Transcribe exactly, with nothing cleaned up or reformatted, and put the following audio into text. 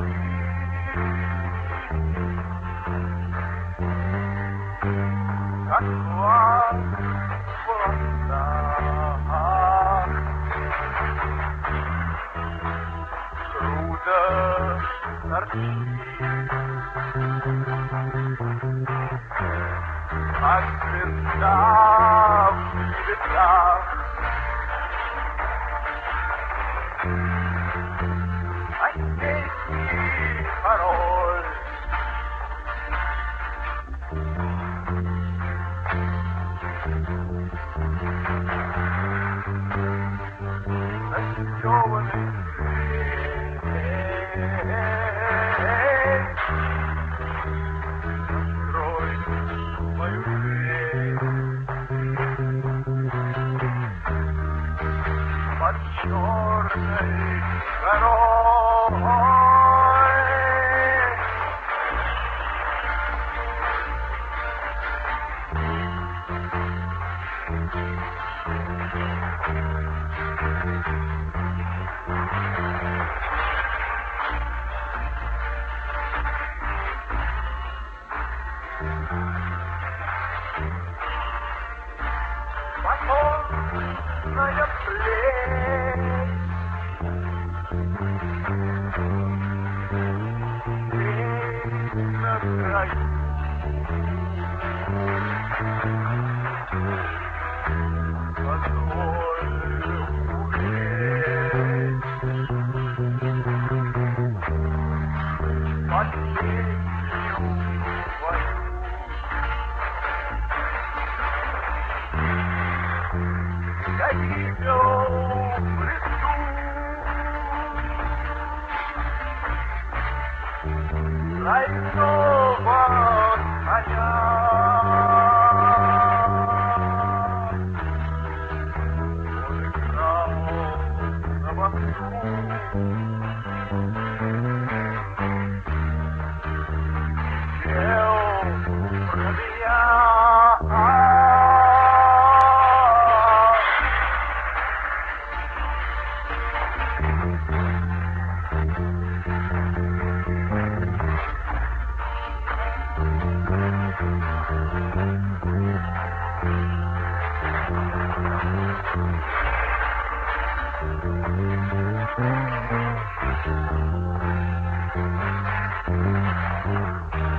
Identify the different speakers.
Speaker 1: как вас глаза. Груда торчит, как звезда в цветах. Осенний король, застёванный дверь, открой мою дверь под черной горой. Покорная плеть, плеть на краю. Позволь умереть под песню твою. Я видел в лесу тройного коня. Он играл на басу, пел про меня. Thank you.